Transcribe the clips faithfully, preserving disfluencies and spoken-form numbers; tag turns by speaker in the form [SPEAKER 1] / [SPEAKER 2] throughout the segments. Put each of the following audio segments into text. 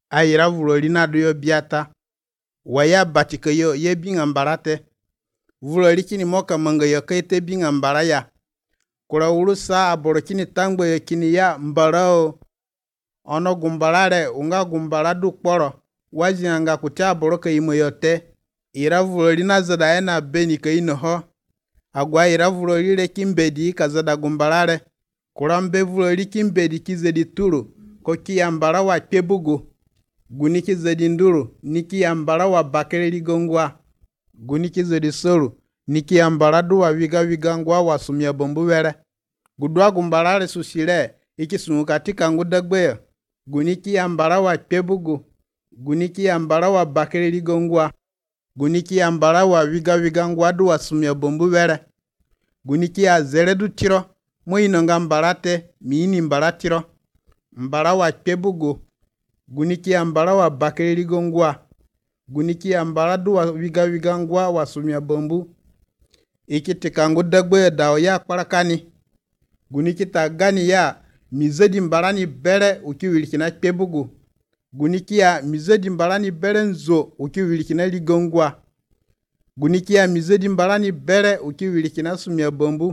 [SPEAKER 1] ayira vuloli na do yo biata waya batika yo ye binga mbarate vuloli kini moka manga yo kaite binga mbaraya kura urusa aboro kini tangbo yo kini ya mbarao ono gumbalare unga gumbaladu kporo wajinanga kutia aboro ka imo yote ira vuloli na zada ena beni ka ino ho agwa ira vuloli le kimbedi ka zada gumbalare kura mbe vuloli kimbedi kizedi turu ko kiyambara wa kebugu guniki zedi nduru niki yambara wa bakere ligongwa guniki zedi soru niki yambara duwa wiga wigangwa wa sumya bombu were gudwa gumbalare susile iki sungukatika ngudagbe guniki yambara wa kebugu guniki yambara wa bakere ligongwa guniki yambara wa wiga wigangwa duwa sumya bombu were guniki ya zeredu tiro moino nga mbarate miini mbaratiro mbara wa kebugu guniki ya mbara wa bakere ligongwa guniki ya mbara duwa wiga wigangwa wa sumya bombu iki tikangu dagbe dao ya kwarakani guniki ta gani ya mizedi mbarani bere uki wilikina kebugu guniki ya mizedi mbarani bere nzo uki wilikina ligongwa guniki ya mizedi mbarani bere uki wilikina sumya bombu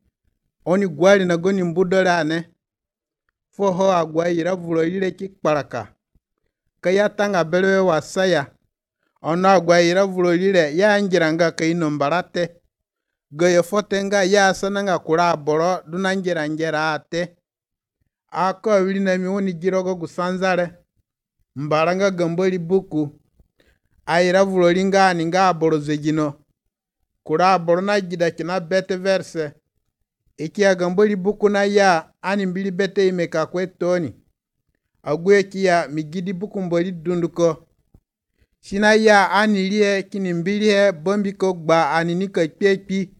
[SPEAKER 1] oni gwali na goni mbudole ane foho agwa ira vulo ile kikparaka kaya tanga belewe wasaya ono agwa ira vulo ile ya anjiranga kaino mbarate goyo fotenga ya sananga kura boro dunanjira njera ate ako wili na miwoni jirogo gusanzare mbaranga gamboli buku aira vulo linga aninga boro zejino kura boro na jida kina bete verse iki ya gamboli buku na ya ani mbili bete imeka kwe toni agwe kia migidi buku mboli dunduko shina ya ani liye kini mbili he bombi ko gba ani nika kpekpi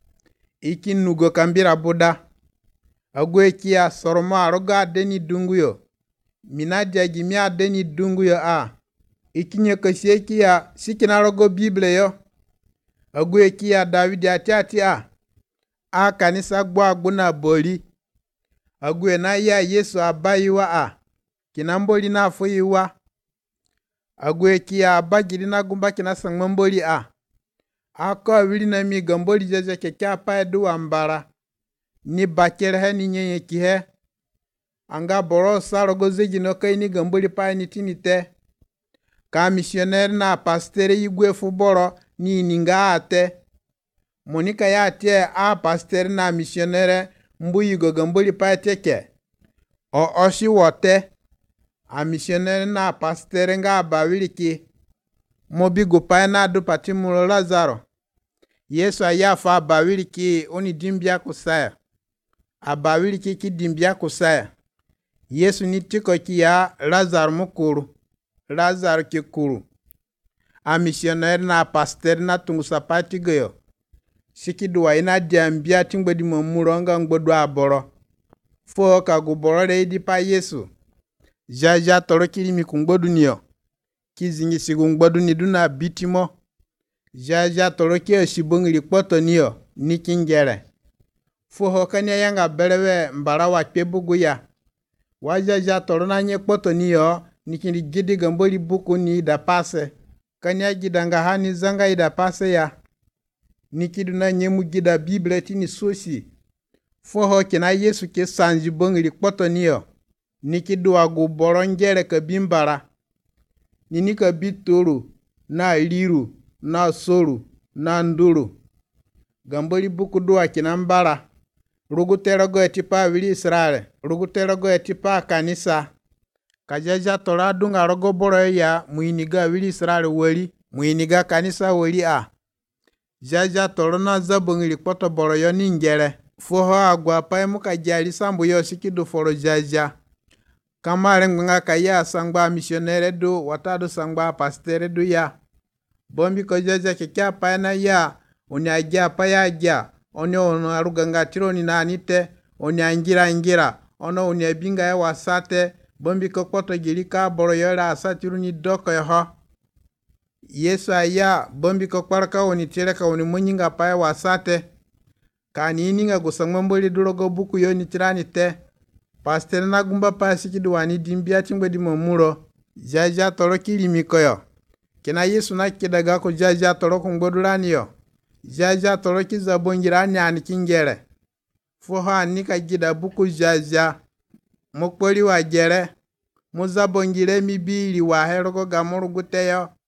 [SPEAKER 1] iki nugo kambira buda agwe kia soroma aroga adeni dunguyo minadia jimi adeni dunguyo a iki nyeko sieki ya sikina rogo bible yo agwe kia David ati ati a a kanisa gbo agbuna boli agwe na ya Yesu abayiwa a kinamboli na afuyiwa agwe kia abagiri na gumba kina sangmamboli a ako wili na mi gamboli jeje keke apa edu ambara ni bakere he ni nyenye kihe anga boro sarogo zeji no kai ni gamboli pa ni tinite ka missionnaire na pastere igwe fuboro ni ninga ate monika ya tie a pasteur na missionnaire mbuyi go gamboli pa teke o oshi wote a missionnaire na pasteur nga bawiliki mobi go pa na do patimulo Lazaro Yesu aya fa bawiliki oni dimbia kusaya abawiliki ki dimbia kusaya Yesu ni tiko ki ya Lazaro mukuru Lazaro ki kuru a missionnaire na pasteur na tungu sapati goyo siki duwa ina diambia tingbe di mamuronga ngbodo aboro fo ka guboro re di pa Yesu jaja toro kiri mi kungbodu niyo kizingi sigu ngbodu ni duna bitimo jaja toro ki shibongiri poto niyo nikingere fo ho kanya yanga belewe mbara wa kebugu ya wajaja toro na nye poto niyo nikindi gidi gamboli buku ni da pase kanya gidanga hani zanga ida pase ya nikidu na nyemu gida bible tini sosi foho kina Yesu ke sanji bongiri kpoto niyo nikidu agu borongere ka bimbara nini ka bituru na liru na soru na nduru gamboli buku duwa kina mbara rugutera go etipa wili Israel rugutera go etipa kanisa kajaja tora dunga rogo boro ya muiniga wili Israel weli muiniga kanisa weli a jaja torona zabongili poto boro yo ningere foho agwa pa muka jali sambu yo sikidu foro jaja kamare ngunga kaya sangba missionnaire do watado sangba pastere do ya bombi ko jaja kekya pa na ya oni aja pa ya ja oni ono aruganga tironi na anite oni angira ngira ono oni abinga ya wasate bombi ko poto gilika boro yo la asatiruni doko yo ho Yesu aya bombi ko kparaka woni tere ka woni munyinga pae wasate ka ni ninga gusangmamboli durogo buku yo ni tirani te pastel na gumba pa sikidu wani dimbia tingwe di momuro jaja toro kilimi ko yo kina Yesu na kidaga ko jaja toro ko ngodurani yo jaja toro ki zabongirani ani kingere fo ha ni ka gida buku jaja mokpori wa gere mo zabongire mi bili wa herogo gamuru guteyo